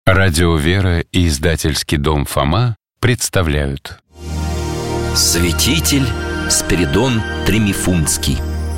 Радио «Вера» и издательский дом «Фома» представляют. Святитель Спиридон Тремифунтский.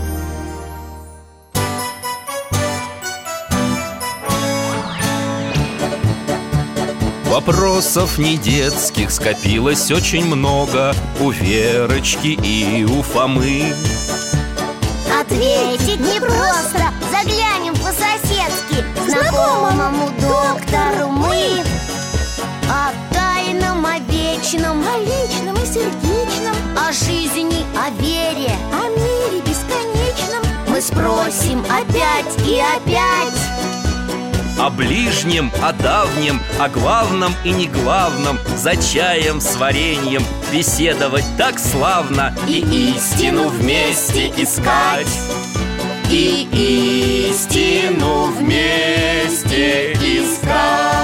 Вопросов не детских скопилось очень много у Верочки и у Фомы. Ответить непросто, заглянем по-соседски к знакомому доктору мы. О тайном, о вечном, о личном и сердечном, о жизни, о вере, о мире бесконечном мы спросим опять и опять. О ближнем, о давнем, о главном и неглавном, за чаем с вареньем беседовать так славно. И истину вместе искать, и истину вместе искать.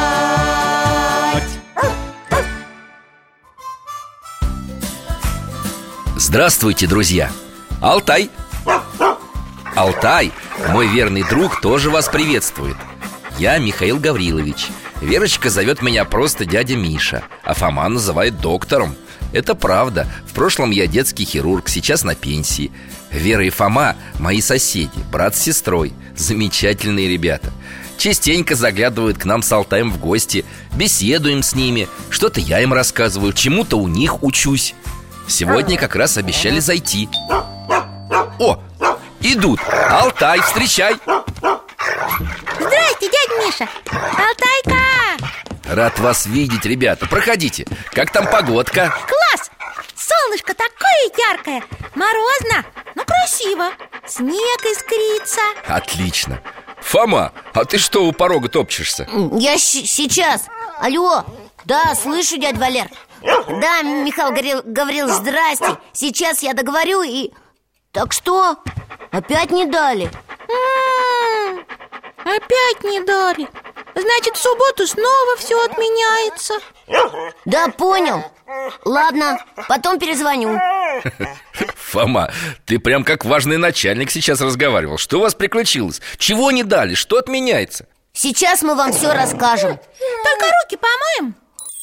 Здравствуйте, друзья! Алтай! Алтай, мой верный друг, тоже вас приветствует. Я Михаил Гаврилович. Верочка зовет меня просто дядя Миша, а Фома называет доктором. Это правда. В прошлом я детский хирург, сейчас на пенсии. Вера и Фома – мои соседи, брат с сестрой. Замечательные ребята. Частенько заглядывают к нам с Алтаем в гости. Беседуем с ними. Что-то я им рассказываю, чему-то у них учусь. Сегодня как раз обещали зайти. О, идут. Алтай, встречай. Здрасте, дядя Миша. Алтайка! Рад вас видеть, ребята. Проходите. Как там погодка? Класс! Солнышко такое яркое. Морозно, но красиво. Снег искрится. Отлично. Фома, а ты что у порога топчешься? Я сейчас. Алло. Да, слышу, дядя Валер. Да, Михаил Гаврилович, здрасте. Сейчас я договорю и... Так что? Опять не дали? Опять не дали. Значит, в субботу снова все отменяется. Да, понял. Ладно, потом перезвоню. Фома, ты прям как важный начальник сейчас разговаривал. Что у вас приключилось? Чего не дали? Что отменяется? Сейчас мы вам все расскажем. Только руки помоем.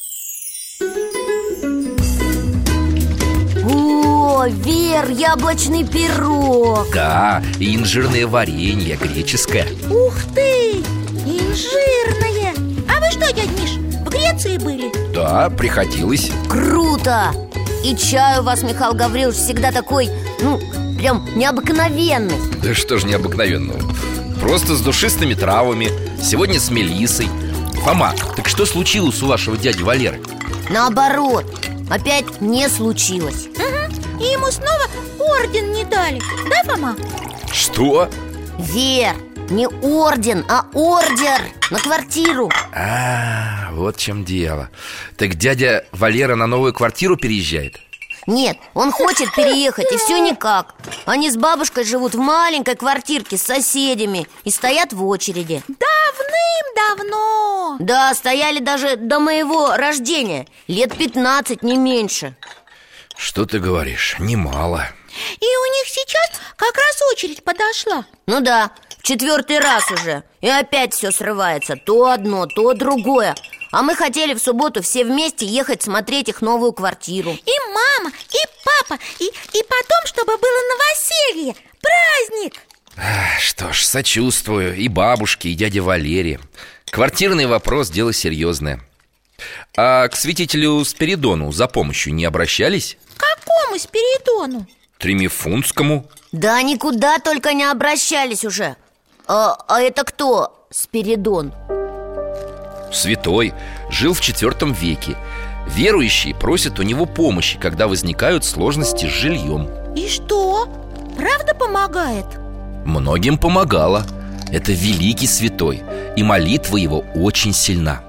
О, Вер, яблочный пирог. Да, и инжирное варенье, греческое. Ух ты, инжирное. А вы что, дядь Миш, в Греции были? Да, приходилось. Круто. И чай у вас, Михаил Гаврилович, всегда такой, прям необыкновенный. Да что ж необыкновенного. Просто с душистыми травами. Сегодня с мелиссой. Фома, так что случилось у вашего дяди Валеры? Наоборот, опять не случилось. И ему снова орден не дали. Да, Фома? Что? Вер, не орден, а ордер на квартиру. Вот в чем дело. Так дядя Валера на новую квартиру переезжает? Нет, он хочет переехать, и все никак. Они с бабушкой живут в маленькой квартирке с соседями и стоят в очереди. Давным-давно. Да, стояли даже до моего рождения. Лет 15, не меньше. Что ты говоришь? Немало. И у них сейчас как раз очередь подошла. Ну да, в 4-й раз уже. И опять все срывается. То одно, то другое. А мы хотели в субботу все вместе ехать смотреть их новую квартиру. И мама, и папа, и потом, чтобы было новоселье, праздник. Что ж, сочувствую и бабушке, и дяде Валере. Квартирный вопрос – дело серьезное. А к святителю Спиридону за помощью не обращались? К какому Спиридону? Тремифунтскому. Да никуда только не обращались уже. А это кто Спиридон? Святой, жил в IV веке. Верующие просят у него помощи, когда возникают сложности с жильем. И что? Правда помогает? Многим помогало. Это великий святой, и молитва его очень сильна.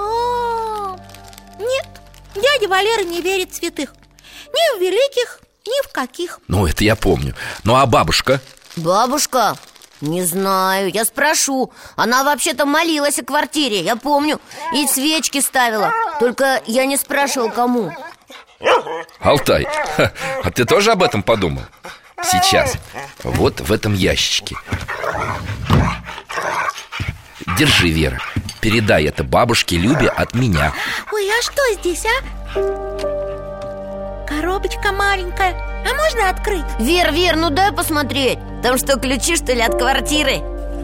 Нет, дядя Валера не верит в святых. Ни в великих, ни в каких. Ну, это я помню. Ну, а бабушка? Бабушка? Не знаю, я спрошу. Она вообще-то молилась о квартире, я помню. И свечки ставила. Только я не спрашивал, кому. Алтай, а ты тоже об этом подумал? Сейчас, вот в этом ящичке. Держи, Вера, Передай это бабушке Любе от меня. Ой, а что здесь, а? Коробочка маленькая. А можно открыть? Вер, ну дай посмотреть. Там что, ключи, что ли, от квартиры?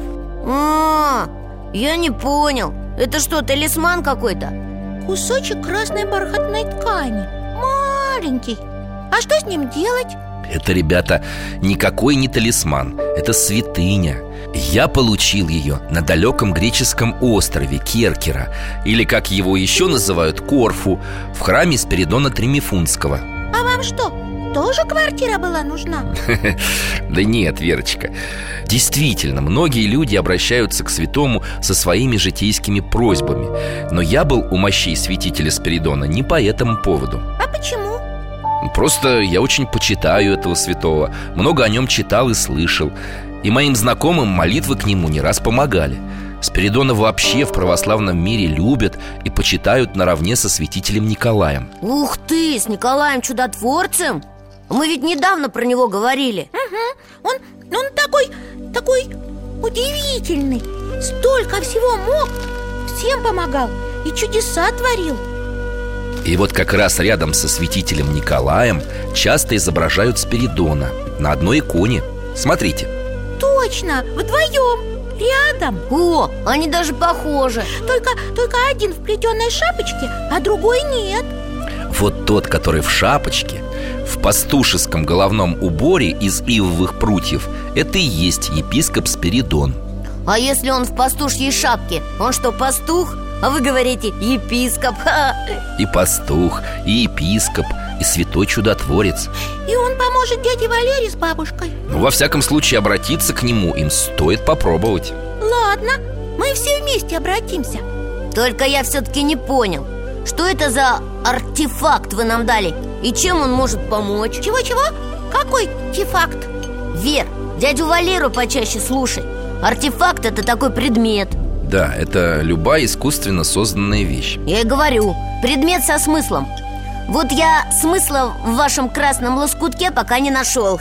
Я не понял. Это что, талисман какой-то? Кусочек красной бархатной ткани. Маленький. А что с ним делать? Это, ребята, никакой не талисман. Это святыня. Я получил ее на далеком греческом острове Керкера, или, как его еще называют, Корфу, в храме Спиридона Тримифунского. А вам что, тоже квартира была нужна? Да нет, Верочка. Действительно, многие люди обращаются к святому со своими житейскими просьбами. Но я был у мощей святителя Спиридона не по этому поводу. А почему? Просто я очень почитаю этого святого, много о нем читал и слышал. И моим знакомым молитвы к нему не раз помогали. Спиридона вообще в православном мире любят и почитают наравне со святителем Николаем. Ух ты, с Николаем Чудотворцем? Мы ведь недавно про него говорили. Угу. Он такой удивительный. Столько всего мог, всем помогал и чудеса творил. И вот как раз рядом со святителем Николаем часто изображают Спиридона на одной иконе. Смотрите. Точно, вдвоем, рядом. О, они даже похожи. Только один в плетеной шапочке, а другой нет. Вот тот, который в шапочке, в пастушеском головном уборе из ивовых прутьев, это и есть епископ Спиридон. А если он в пастушьей шапке, он что, пастух? А вы говорите, епископ. И пастух, и епископ, и святой чудотворец. И он поможет дяде Валере с бабушкой. Ну, во всяком случае, обратиться к нему им стоит попробовать. Ладно, мы все вместе обратимся. Только я все-таки не понял, что это за артефакт вы нам дали и чем он может помочь? Чего? Какой артефакт? Вер, дядю Валеру почаще слушай. Артефакт – это такой предмет. Да, это любая искусственно созданная вещь. Я и говорю, предмет со смыслом. Вот я смысла в вашем красном лоскутке пока не нашел.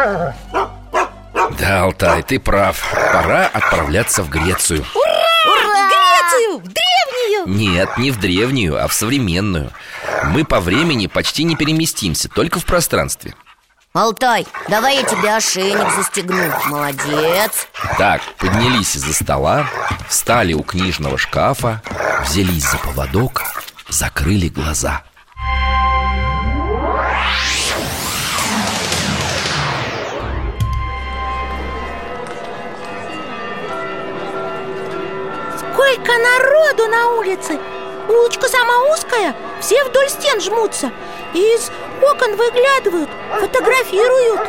Да, Алтай, ты прав. Пора отправляться в Грецию. Ура! В Грецию! В древнюю! Нет, не в древнюю, а в современную. Мы по времени почти не переместимся, только в пространстве. Алтай, давай я тебе ошейник застегну. Молодец. Так, поднялись из-за стола, встали у книжного шкафа, взялись за поводок, закрыли глаза. Сколько народу на улице! Улочка сама узкая, все вдоль стен жмутся. Из окон выглядывают, фотографируют.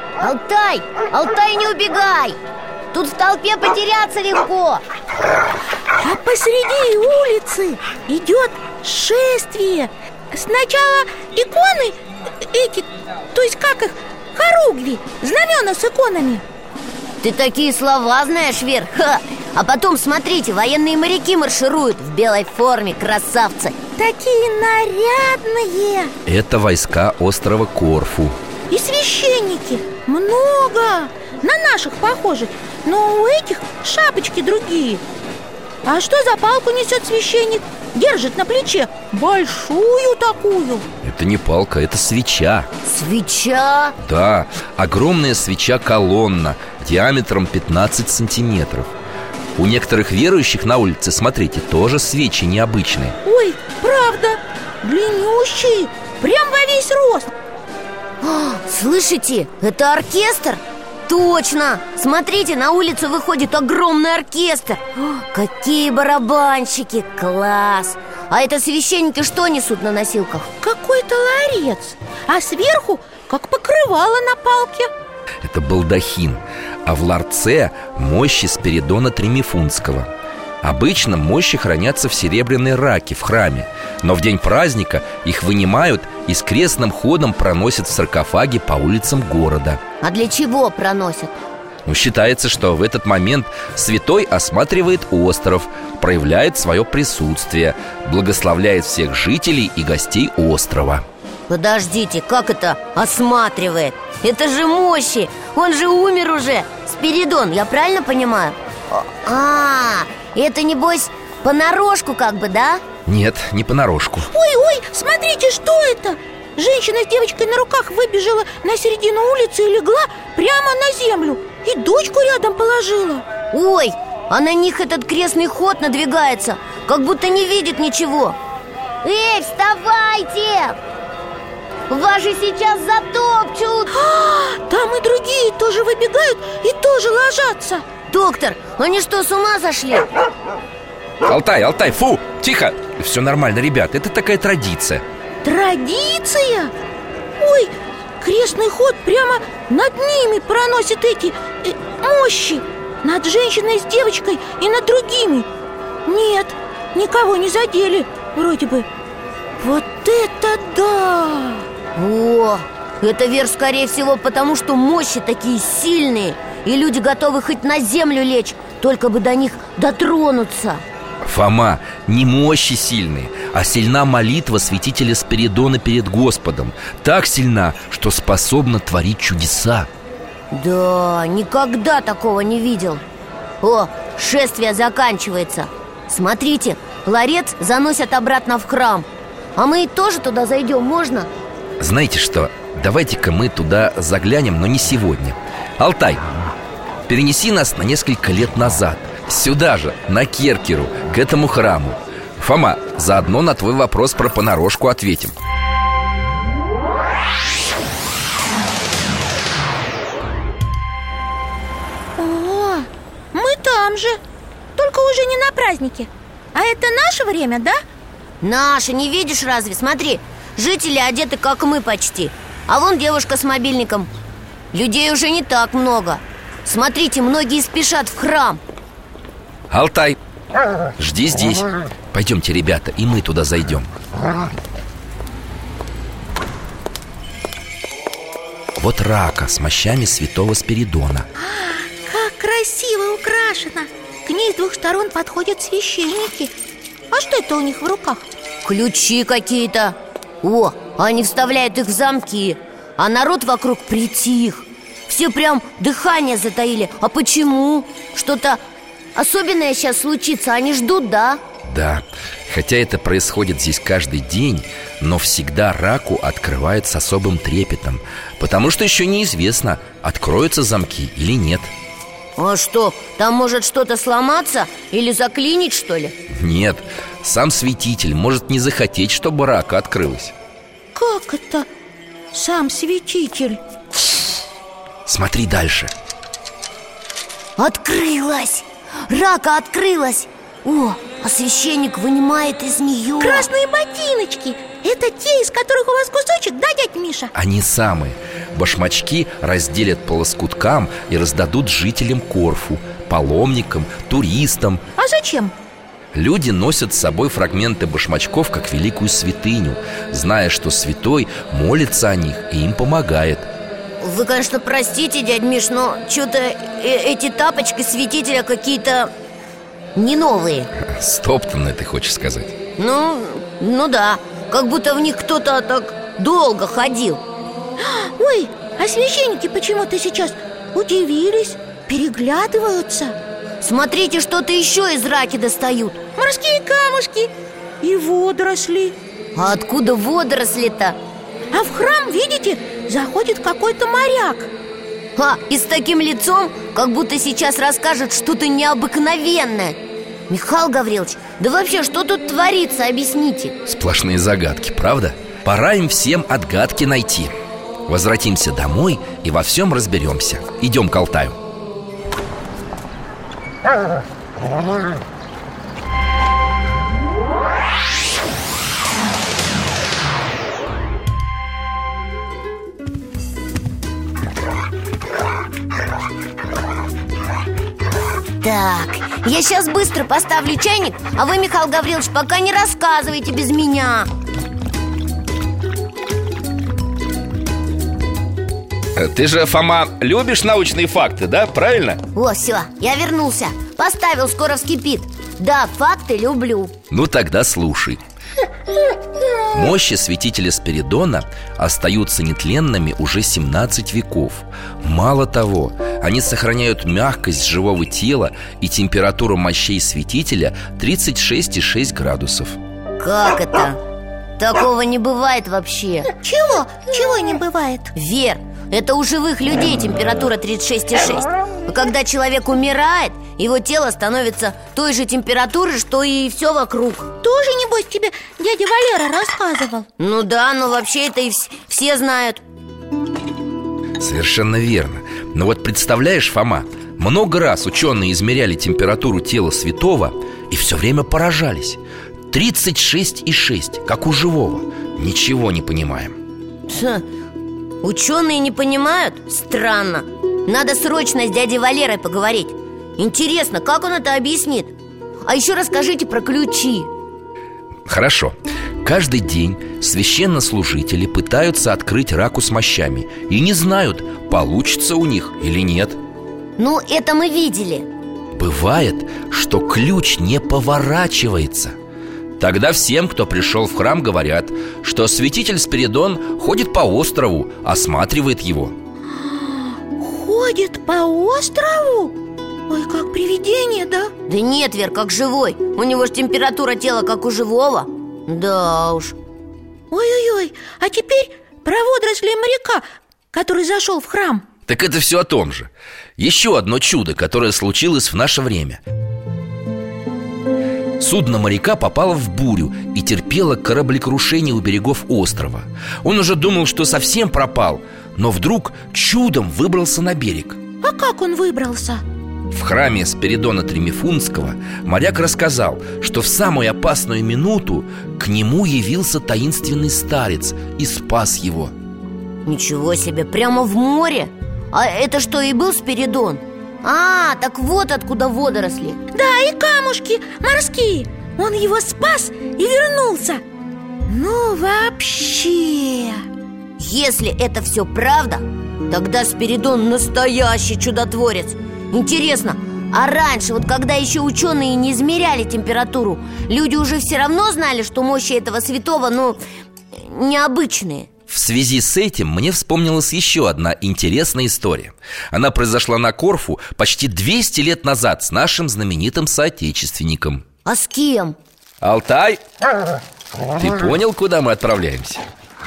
Алтай, не убегай! Тут в толпе потеряться легко. А посреди улицы идет шествие. Сначала иконы эти, то есть как их, хоругви, знамена с иконами. Ты такие слова знаешь, Вер. А потом, смотрите, военные моряки маршируют в белой форме, красавцы. Такие нарядные. Это войска острова Корфу. И священники, много. На наших похожи, но у этих шапочки другие. А что за палку несет священник? Держит на плече большую такую. Это не палка, это свеча. Свеча? Да, огромная свеча-колонна диаметром 15 сантиметров. У некоторых верующих на улице, смотрите, тоже свечи необычные. Ой, правда, длиннющие, прям во весь рост. Слышите, это оркестр? Точно! Смотрите, на улицу выходит огромный оркестр. Какие барабанщики, класс! А это священники что несут на носилках? Какой-то ларец, а сверху как покрывало на палке. Это балдахин, а в ларце мощи Спиридона Тримифунского. Обычно мощи хранятся в серебряной раке в храме, но в день праздника их вынимают и с крестным ходом проносят в саркофаге по улицам города. А для чего проносят? Считается, что в этот момент святой осматривает остров, проявляет свое присутствие, благословляет всех жителей и гостей острова. Подождите, как это осматривает? Это же мощи, он же умер уже, Спиридон, я правильно понимаю? Это небось Понарошку как бы, да? Нет, не понарошку. Ой, смотрите, что это? Женщина с девочкой на руках выбежала на середину улицы и легла прямо на землю. И дочку рядом положила. Ой, а на них этот крестный ход надвигается, как будто не видит ничего. Эй, вставайте! Вас же сейчас затопчут. Там и другие тоже выбегают и тоже ложатся. Доктор, они что, с ума сошли? Алтай, фу, тихо. Все нормально, ребят, это такая традиция. Традиция? Ой, крестный ход прямо над ними проносит эти мощи. Над женщиной с девочкой и над другими. Нет, никого не задели, вроде бы. Вот это да! О, это верх, скорее всего, потому что мощи такие сильные, и люди готовы хоть на землю лечь, только бы до них дотронуться. Фома, не мощи сильные, а сильна молитва святителя Спиридона перед Господом. Так сильна, что способна творить чудеса. Да, никогда такого не видел. О, шествие заканчивается. Смотрите, ларец заносят обратно в храм. А мы тоже туда зайдем, можно? Знаете что, давайте-ка мы туда заглянем, но не сегодня. Алтай, перенеси нас на несколько лет назад. Сюда же, на Керкеру, к этому храму. Фома, заодно на твой вопрос про понарошку ответим. О, мы там же, только уже не на празднике. А это наше время, да? Наше, не видишь разве? Смотри, жители одеты, как мы почти. А вон девушка с мобильником. Людей уже не так много. Смотрите, многие спешат в храм. Алтай, жди здесь. Пойдемте, ребята, и мы туда зайдем. Вот рака с мощами святого Спиридона. Как красиво украшено. К ней с двух сторон подходят священники. А что это у них в руках? Ключи какие-то. О, они вставляют их в замки. А народ вокруг притих. Все прям дыхание затаили. А почему? Что-то особенное сейчас случится. Они ждут, да? Да, хотя это происходит здесь каждый день, но всегда раку открывают с особым трепетом, потому что еще неизвестно, откроются замки или нет. А что, там может что-то сломаться или заклинить, что ли? Нет, сам святитель может не захотеть, чтобы рака открылась. Как это? Сам святитель? Смотри дальше. Открылась! Рака открылась! О, а священник вынимает из нее... Красные ботиночки! Это те, из которых у вас кусочек, да, дядь Миша? Они самые. Башмачки разделят по лоскуткам и раздадут жителям Корфу, паломникам, туристам. А зачем? Люди носят с собой фрагменты башмачков как великую святыню, зная, что святой молится о них и им помогает. Вы, конечно, простите, дядь Миш, но что-то эти тапочки святителя какие-то не новые. Стоптанные, ты хочешь сказать? Ну да, как будто в них кто-то так долго ходил. Ой, а священники почему-то сейчас удивились, переглядываются. Смотрите, что-то еще из раки достают. Морские камушки и водоросли. А откуда водоросли-то? А в храм, видите, заходит какой-то моряк. И с таким лицом, как будто сейчас расскажет что-то необыкновенное. Михаил Гаврилович, да вообще, что тут творится, объясните. Сплошные загадки, правда? Пора им всем отгадки найти. Возвратимся домой и во всем разберемся. Идем к Алтаю. Так, я сейчас быстро поставлю чайник, а вы, Михаил Гаврилович, пока не рассказывайте без меня. Ты же, Фома, любишь научные факты, да? Правильно? О, все, я вернулся. Поставил, скоро вскипит. Да, факты люблю. Ну тогда слушай. Мощи святителя Спиридона остаются нетленными уже 17 веков. Мало того, Они сохраняют мягкость живого тела и температуру мощей святителя 36,6 градусов. Как это? Такого не бывает вообще. Чего? Чего не бывает? Вер, это у живых людей температура 36,6. А когда человек умирает, его тело становится той же температуры, что и все вокруг. Тоже, небось, тебе дядя Валера рассказывал? Ну да, но вообще это и все знают. Совершенно верно. Но вот представляешь, Фома, много раз ученые измеряли температуру тела святого и все время поражались. 36,6, как у живого. Ничего не понимаем. Ученые не понимают? Странно. Надо срочно с дядей Валерой поговорить. Интересно, как он это объяснит? А еще расскажите про ключи. Хорошо. Каждый день священнослужители пытаются открыть раку с мощами и не знают, получится у них или нет. Ну, это мы видели. Бывает, что ключ не поворачивается. Тогда всем, кто пришел в храм, говорят, что святитель Спиридон ходит по острову, осматривает его. Ходит по острову? Ой, как привидение, да? Да нет, Вер, как живой. У него же температура тела, как у живого. Да уж. Ой-ой-ой, а теперь про водоросли моряка, который зашел в храм. Так это все о том же. Еще одно чудо, которое случилось в наше время. Судно моряка попало в бурю и терпело кораблекрушение у берегов острова. Он уже думал, что совсем пропал, но вдруг чудом выбрался на берег. А как он выбрался? В храме Спиридона Тримифунтского моряк рассказал, что в самую опасную минуту к нему явился таинственный старец и спас его. Ничего себе, прямо в море? А это что, и был Спиридон? А, так вот откуда водоросли. Да, и камушки морские. Он его спас и вернулся. Ну, вообще. Если это все правда, тогда Спиридон настоящий чудотворец. Интересно, а раньше, вот когда еще ученые не измеряли температуру, люди уже все равно знали, что мощи этого святого, ну, необычные? В связи с этим мне вспомнилась еще одна интересная история. Она произошла на Корфу почти 200 лет назад с нашим знаменитым соотечественником. А с кем? Алтай, ты понял, куда мы отправляемся?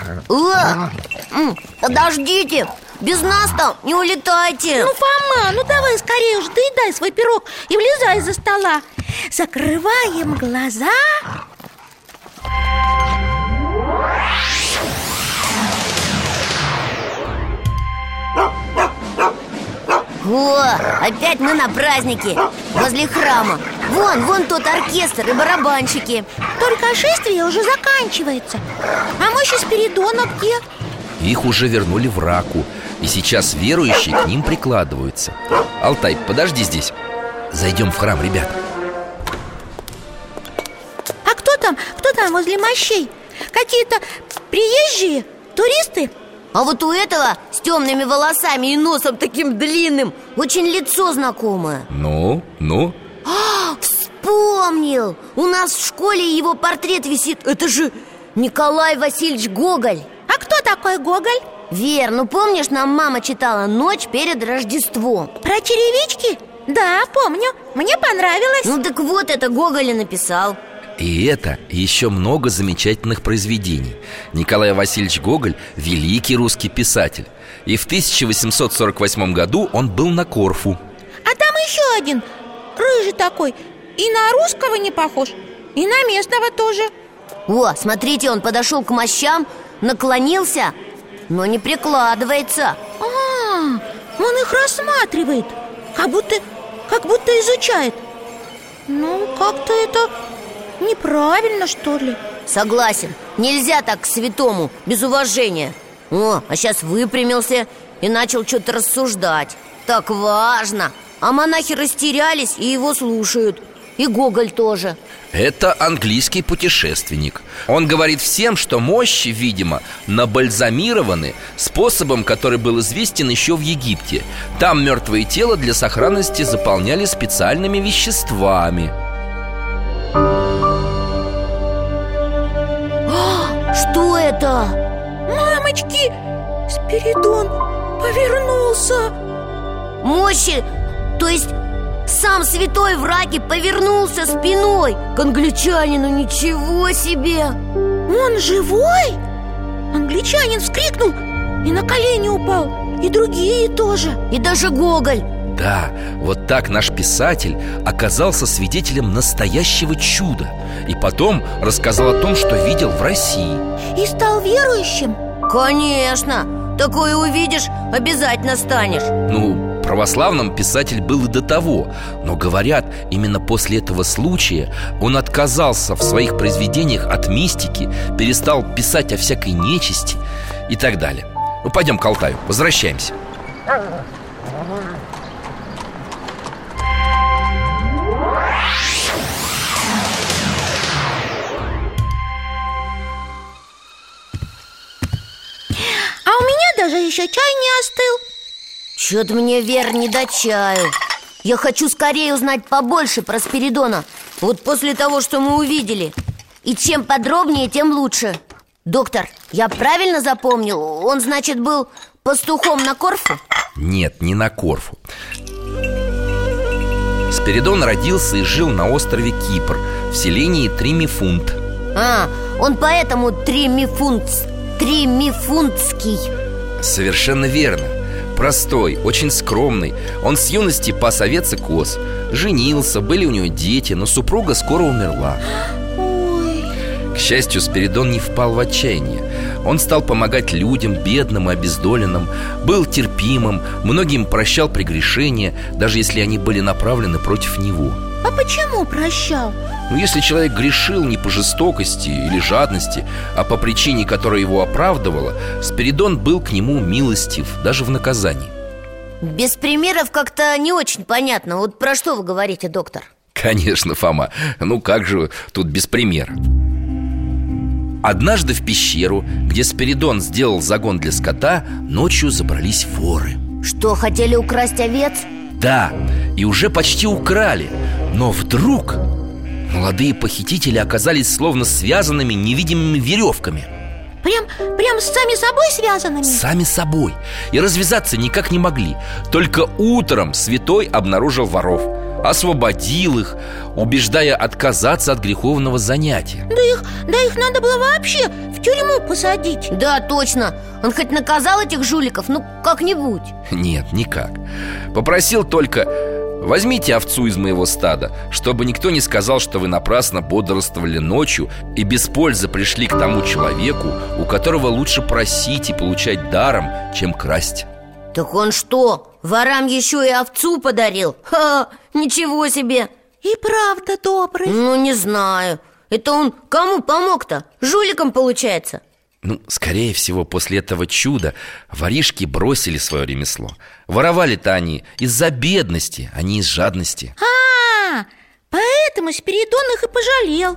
Подождите, без нас там не улетайте. Ну, Фома, ну давай скорее уже доедай свой пирог и влезай из-за стола. Закрываем глаза. О, опять мы на празднике возле храма. Вон тот оркестр и барабанщики. Только шествие уже заканчивается. А мощи Спиридона где? Их уже вернули в Раку, и сейчас верующие к ним прикладываются. Алтай, подожди здесь. Зайдем в храм, ребята. А кто там возле мощей? Какие-то приезжие? Туристы? А вот у этого с темными волосами и носом таким длинным очень лицо знакомое. Ну? Вспомнил! У нас в школе его портрет висит. Это же Николай Васильевич Гоголь. А кто такой Гоголь? Вер, ну помнишь, нам мама читала «Ночь перед Рождеством»? Про черевички? Да, помню, мне понравилось. Ну так вот, это Гоголь и написал. И это еще много замечательных произведений. Николай Васильевич Гоголь – великий русский писатель. И в 1848 году он был на Корфу. А там еще один, рыжий такой. И на русского не похож, и на местного тоже. О, смотрите, он подошел к мощам, наклонился, но не прикладывается. Он их рассматривает, как будто изучает. Ну, как-то это неправильно, что ли? Согласен, нельзя так к святому, без уважения. О, а сейчас выпрямился и начал что-то рассуждать. Так важно. А монахи растерялись и его слушают. И Гоголь тоже. Это английский путешественник. Он говорит всем, что мощи, видимо, набальзамированы способом, который был известен еще в Египте. Там мертвое тело для сохранности заполняли специальными веществами. Что это? Мамочки, Спиридон повернулся. мощи, то есть сам святой в раке повернулся спиной к англичанину. Ничего себе! Он живой? Англичанин вскрикнул и на колени упал. И другие тоже. И даже Гоголь. Да, вот так наш писатель оказался свидетелем настоящего чуда. И потом рассказал о том, что видел в России. И стал верующим? Конечно, такое увидишь, обязательно станешь. Ну, православным писатель был и до того. Но говорят, именно после этого случая он отказался в своих произведениях от мистики, перестал писать о всякой нечисти и так далее. Ну, пойдем к Алтаю, возвращаемся. А у меня даже еще чай не остыл. Чё-то мне, Вер, не до чаю. Я хочу скорее узнать побольше про Спиридона. Вот после того, что мы увидели. И чем подробнее, тем лучше. Доктор, я правильно запомнил? Он, значит, был пастухом на Корфу? Нет, не на Корфу. Спиридон родился и жил на острове Кипр, в селении Тримифунт. Он поэтому Тримифунтский. Совершенно верно. Простой, очень скромный. Он с юности пас овец и коз. Женился, были у него дети, но супруга скоро умерла. К счастью, Спиридон не впал в отчаяние. Он стал помогать людям, бедным и обездоленным, был терпимым, многим прощал прегрешения, даже если они были направлены против него. А почему прощал? Но если человек грешил не по жестокости или жадности, а по причине, которая его оправдывала, Спиридон был к нему милостив, даже в наказании. Без примеров как-то не очень понятно. Вот про что вы говорите, доктор? Конечно, Фома, ну как же тут без примера? Однажды в пещеру, где Спиридон сделал загон для скота, ночью забрались воры. Что, хотели украсть овец? Да, и уже почти украли. Но вдруг молодые похитители оказались словно связанными невидимыми веревками. Прям сами собой связанными? Сами собой. И развязаться никак не могли. Только утром святой обнаружил воров, освободил их, убеждая отказаться от греховного занятия. Да их надо было вообще в тюрьму посадить. Да, точно. Он хоть наказал этих жуликов, ну как-нибудь? Нет, никак. Попросил только: возьмите овцу из моего стада, чтобы никто не сказал, что вы напрасно бодрствовали ночью и без пользы пришли к тому человеку, у которого лучше просить и получать даром, чем красть. Так он что, ворам еще и овцу подарил? Ничего себе! И правда добрый. Ну, не знаю. Это он кому помог-то? Жуликам, получается? Ну, скорее всего, после этого чуда воришки бросили свое ремесло. Воровали-то они из-за бедности, а не из жадности. Поэтому Спиридон их и пожалел.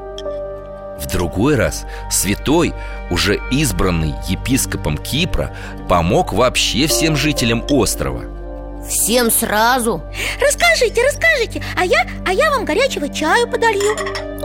В другой раз святой, уже избранный епископом Кипра, помог вообще всем жителям острова. Всем сразу? Расскажите, а я вам горячего чаю подолью.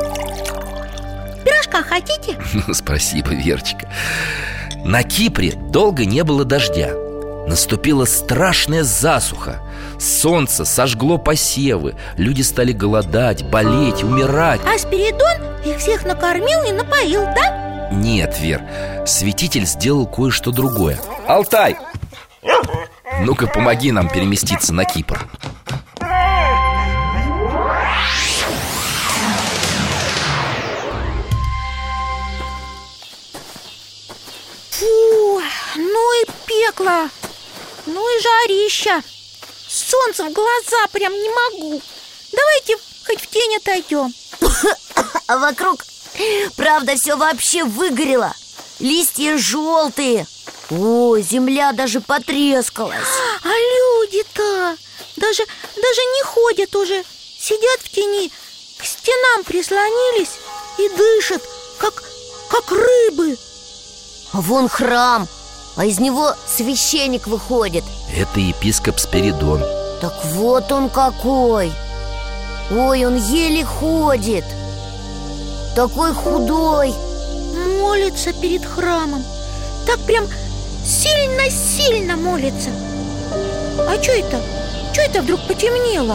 Пирожка хотите? Спасибо, Верочка. На Кипре долго не было дождя. Наступила страшная засуха. Солнце сожгло посевы. Люди стали голодать, болеть, умирать. А Спиридон их всех накормил и напоил, да? Нет, Вер, святитель сделал кое-что другое. Алтай! Ну-ка, помоги нам переместиться на Кипр. Фу, ну и пекло. Ну и жарища. Солнце в глаза прям не могу. Давайте хоть в тень отойдем. А вокруг, правда, все вообще выгорело. Листья желтые. О, земля даже потрескалась. А люди-то даже не ходят уже. Сидят в тени, к стенам прислонились и дышат, как рыбы. А вон храм, а из него священник выходит. Это епископ Спиридон. Так вот он какой. Ой, он еле ходит. Такой худой. Молится перед храмом. Так прям сильно-сильно молится. А что это? Что это вдруг потемнело?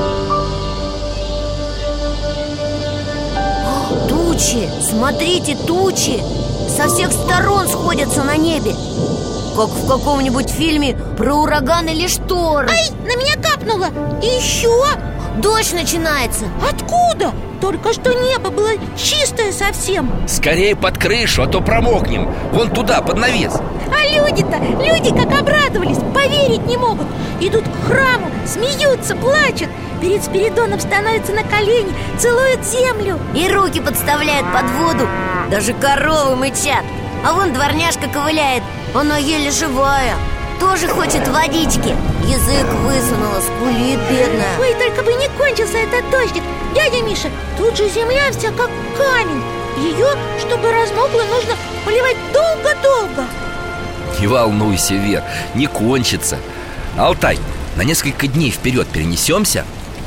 Тучи, смотрите, тучи! Со всех сторон сходятся на небе, как в каком-нибудь фильме про ураган или шторм. Ай, на меня капнуло! И еще! Дождь начинается. Откуда? Только что небо было чистое совсем. Скорее под крышу, а то промокнем. Вон туда, под навес. А люди как обрадовались, поверить не могут. Идут к храму, смеются, плачут. Перед Спиридоном становятся на колени, целуют землю. И руки подставляют под воду. Даже коровы мычат. А вон дворняжка ковыляет, она еле живая, тоже хочет водички. Язык высунула, скулит бедная. Ой, только бы не кончился этот дождик. Дядя Миша, тут же земля вся как камень. Ее, чтобы размокла, нужно поливать долго-долго. Не волнуйся, Вер, не кончится. Алтай, на несколько дней вперед перенесемся?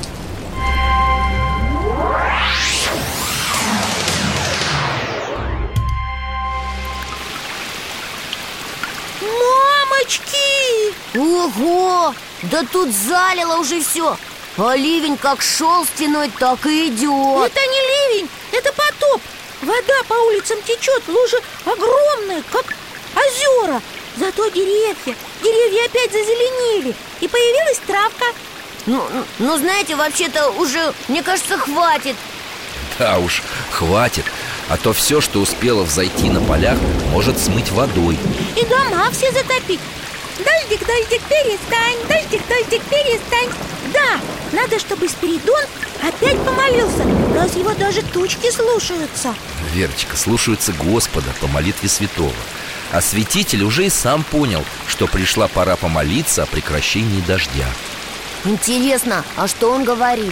Мамочки! Ого! Да тут залило уже все. А ливень как шел стеной, так и идет. Это не ливень, это потоп. Вода по улицам течет, лужи огромные, как озера. Зато деревья опять зазеленели, и появилась травка. Ну, знаете, вообще-то уже, мне кажется, хватит. Да уж, хватит. А то все, что успело взойти на полях, может смыть водой. И дома все затопить. Дождик, дождик, перестань, дождик, дождик, перестань. Да, надо, чтобы Спиридон опять помолился, раз его даже тучки слушаются. Верочка, слушаются Господа по молитве святого. А святитель уже и сам понял, что пришла пора помолиться о прекращении дождя. Интересно, а что он говорит?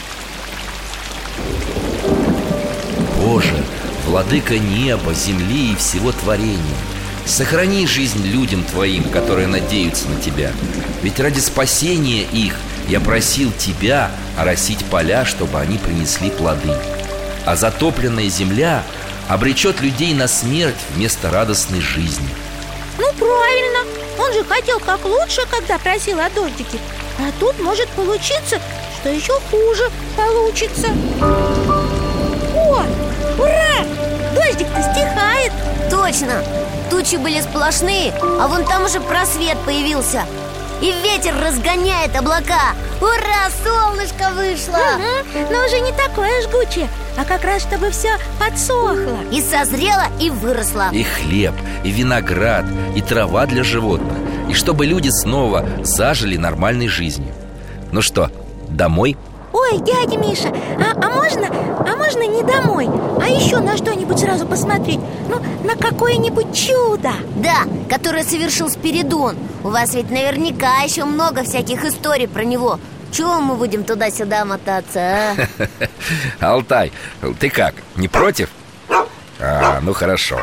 Боже, владыка неба, земли и всего творения, сохрани жизнь людям твоим, которые надеются на тебя. Ведь ради спасения их я просил тебя оросить поля, чтобы они принесли плоды. А затопленная земля обречет людей на смерть вместо радостной жизни. Ну, правильно. Он же хотел как лучше, когда просил о дождике. А тут может получиться, что еще хуже получится. О, ура! Дождик-то стихает. Точно! Тучи были сплошные, а вон там уже просвет появился. И ветер разгоняет облака. Ура, солнышко вышло! Но уже не такое жгучее, а как раз чтобы все подсохло. И созрело, и выросло. И хлеб, и виноград, и трава для животных. И чтобы люди снова зажили нормальной жизнью. Ну что, домой? Ой, дядя Миша, а можно не домой, а еще на что-нибудь сразу посмотреть? Ну, на какое-нибудь чудо. Да, которое совершил Спиридон. У вас ведь наверняка еще много всяких историй про него. Чего мы будем туда-сюда мотаться, а? Алтай, ты как, не против? Ну хорошо.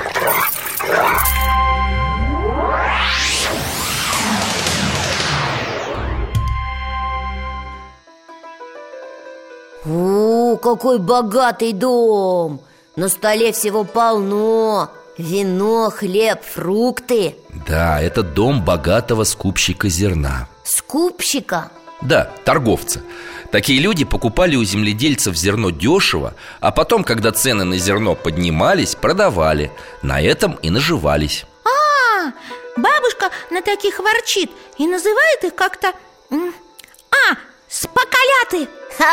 О, какой богатый дом! На столе всего полно. Вино, хлеб, фрукты. Да, это дом богатого скупщика зерна. Скупщика? Да, торговца. Такие люди покупали у земледельцев зерно дешево, а потом, когда цены на зерно поднимались, продавали. На этом и наживались. Бабушка на таких ворчит и называет их как-то... споколяты.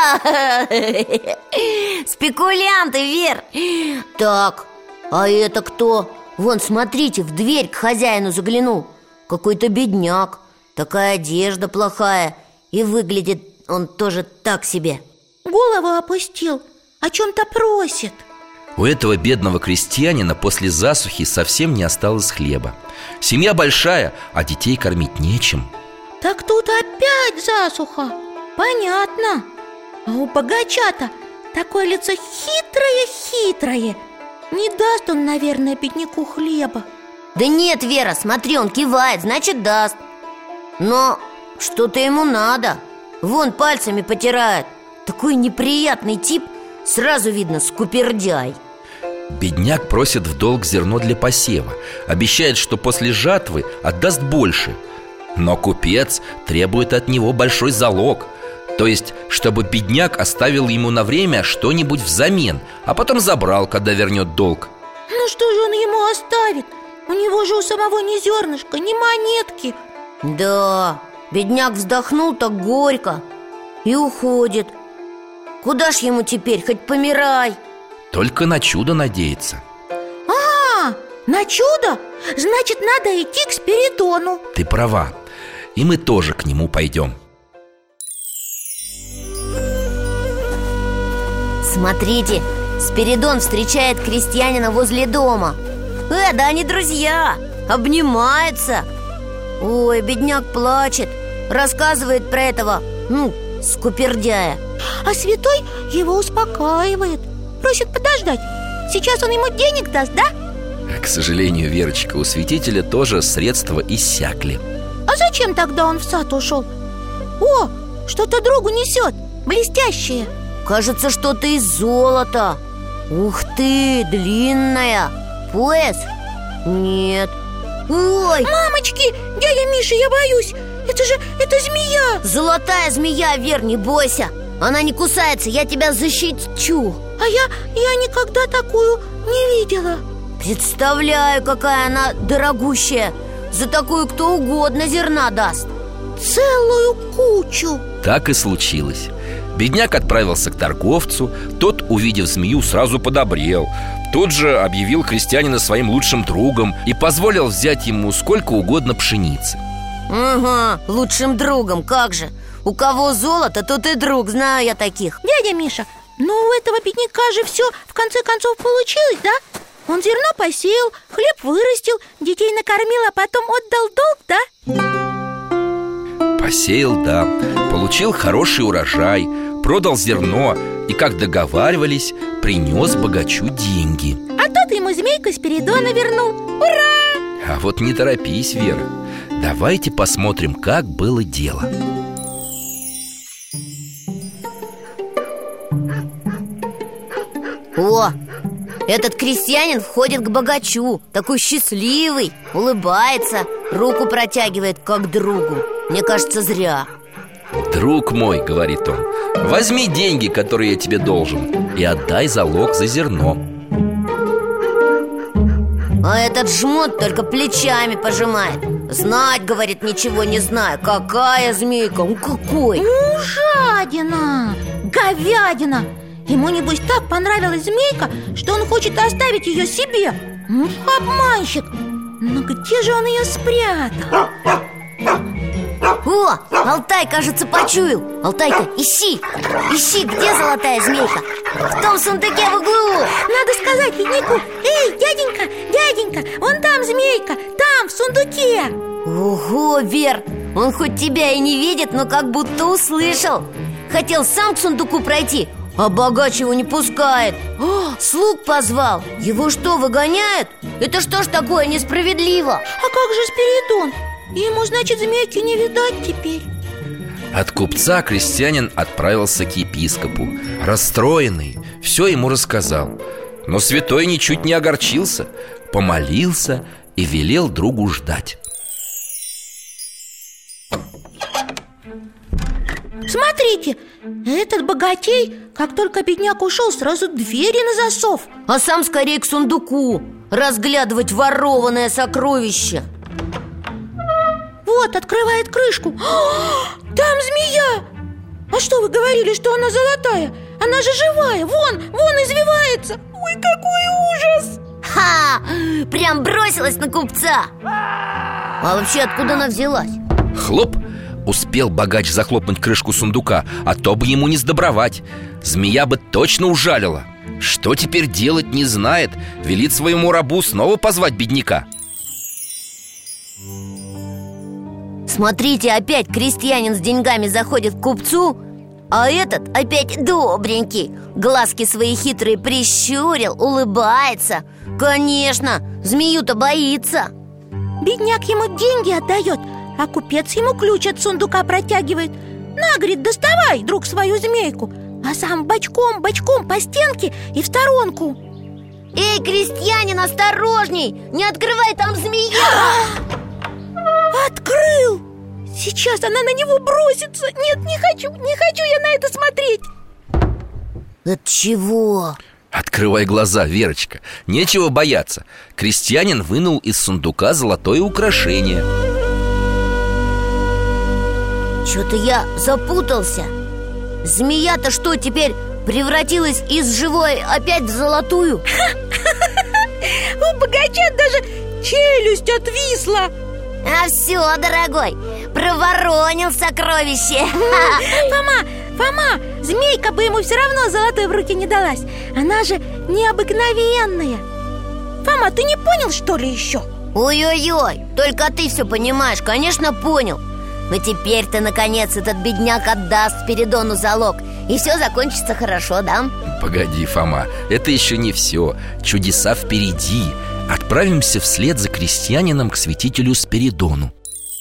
Спекулянты, Вер. Так, а это кто? Вон, смотрите, в дверь к хозяину заглянул. Какой-то бедняк. Такая одежда плохая. И выглядит он тоже так себе. Голову опустил, о чем-то просит. У этого бедного крестьянина после засухи совсем не осталось хлеба. Семья большая, а детей кормить нечем. Так тут опять засуха. Понятно. А у богача-то такое лицо хитрое-хитрое. Не даст он, наверное, бедняку хлеба. Да нет, Вера, смотри, он кивает, значит даст. Но что-то ему надо. Вон пальцами потирает. Такой неприятный тип. Сразу видно, скупердяй. Бедняк просит в долг зерно для посева. Обещает, что после жатвы отдаст больше. Но купец требует от него большой залог. То есть, чтобы бедняк оставил ему на время что-нибудь взамен, а потом забрал, когда вернет долг. Ну что же он ему оставит? У него же у самого ни зернышка, ни монетки. Да, бедняк вздохнул так горько и уходит. Куда ж ему теперь, хоть помирай? Только на чудо надеяться. На чудо? Значит, надо идти к Спиридону. Ты права, и мы тоже к нему пойдем. Смотрите, Спиридон встречает крестьянина возле дома. Да они друзья, обнимаются. Ой, бедняк плачет, рассказывает про этого, скупердяя. А святой его успокаивает, просит подождать. Сейчас он ему денег даст, да? К сожалению, Верочка, у святителя тоже средства иссякли. А зачем тогда он в сад ушел? О, что-то другу несет, блестящее. Кажется, что-то из золота. Ух ты, длинная. Пояс? Нет. Ой! Мамочки, дядя Миша, я боюсь. Это змея. Золотая змея, Вер, не бойся. Она не кусается, я тебя защищу. А я никогда такую не видела. Представляю, какая она дорогущая. За такую кто угодно зерна даст. Целую кучу. Так и случилось. Бедняк отправился к торговцу. Тот, увидев змею, сразу подобрел. Тут же объявил крестьянина своим лучшим другом и позволил взять ему сколько угодно пшеницы. Ага, лучшим другом, как же. У кого золото, тот и друг, знаю я таких. Дядя Миша, но у этого бедняка же все в конце концов получилось, да? Он зерно посеял, хлеб вырастил, детей накормил, а потом отдал долг, да? Посеял, да, получил хороший урожай, продал зерно и, как договаривались, принес богачу деньги. А тот ему змейку Спиридона вернул. Ура! А вот не торопись, Вера. Давайте посмотрим, как было дело. О, этот крестьянин входит к богачу, такой счастливый, улыбается, руку протягивает как другу. Мне кажется, зря. «Друг мой, — говорит он, — возьми деньги, которые я тебе должен, и отдай залог за зерно». А этот жмот только плечами пожимает. Знать, говорит, ничего не знаю. Какая змейка, какой? Жадина, говядина. Ему, небось, так понравилась змейка, что он хочет оставить ее себе. Обманщик. Но где же он ее спрятал? О, Алтай, кажется, почуял. Алтайка, ищи, где золотая змейка? В том сундуке в углу. Надо сказать бедняку: эй, дяденька, вон там змейка, там, в сундуке. Ого, Вер, он хоть тебя и не видит, но как будто услышал. Хотел сам к сундуку пройти, а богач его не пускает. Слуг позвал. Его что, выгоняют? Это что ж такое несправедливо? А как же Спиридон? Ему, значит, змейки не видать теперь. От купца крестьянин отправился к епископу. Расстроенный, все ему рассказал. Но святой ничуть не огорчился, помолился и велел другу ждать. Смотрите, этот богатей, как только бедняк ушел, сразу двери на засов. А сам скорее к сундуку разглядывать ворованное сокровище. Вот, открывает крышку. Там змея! А что вы говорили, что она золотая? Она же живая, вон извивается. Ой, какой ужас! Ха! Прям бросилась на купца. А вообще откуда она взялась? Хлоп! Успел богач захлопнуть крышку сундука, а то бы ему не сдобровать. Змея бы точно ужалила. Что теперь делать, не знает. Велит своему рабу снова позвать бедняка. Смотрите, опять крестьянин с деньгами заходит к купцу, а этот опять добренький. Глазки свои хитрые прищурил, улыбается. Конечно, змею-то боится. Бедняк ему деньги отдает, а купец ему ключ от сундука протягивает. На, говорит, доставай, друг, свою змейку. А сам бочком по стенке и в сторонку. Эй, крестьянин, осторожней! Не открывай, там змея! Открыл! Сейчас она на него бросится. Нет, не хочу я на это смотреть. От чего? Открывай глаза, Верочка, нечего бояться. Крестьянин вынул из сундука золотое украшение. Что-то я запутался. Змея-то что, теперь превратилась из живой опять в золотую? У богача даже челюсть отвисла. А все, дорогой, проворонил сокровище. Фома, змейка бы ему все равно золотой в руки не далась. Она же необыкновенная. Фома, ты не понял, что ли, еще? Ой-ой-ой, только ты все понимаешь, конечно, понял. Но теперь-то, наконец, этот бедняк отдаст Спиридону залог, и все закончится хорошо, да? Погоди, Фома, это еще не все. Чудеса впереди. Отправимся вслед за крестьянином к святителю Спиридону.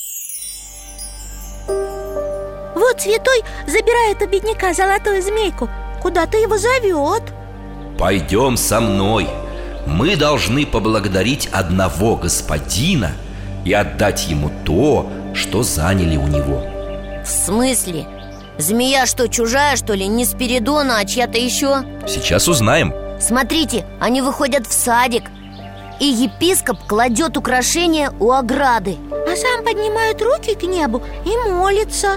Вот святой забирает у бедняка золотую змейку. Куда-то его зовет. Пойдем со мной. Мы должны поблагодарить одного господина и отдать ему то, что заняли у него. В смысле? Змея что, чужая, что ли? Не Спиридона, а чья-то еще? Сейчас узнаем. Смотрите, они выходят в садик, и епископ кладет украшения у ограды, а сам поднимает руки к небу и молится.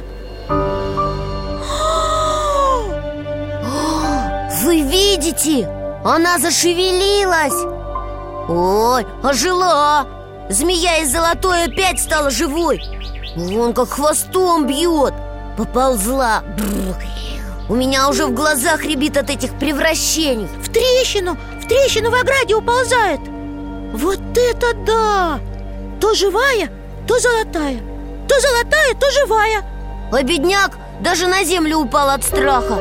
Вы видите? Она зашевелилась. Ой, ожила. Змея из золотой опять стала живой. Вон как хвостом бьет. Поползла. У меня уже в глазах рябит от этих превращений. В трещину в ограде уползает. Вот это да! То живая, то золотая. То золотая, то живая. А бедняк даже на землю упал от страха.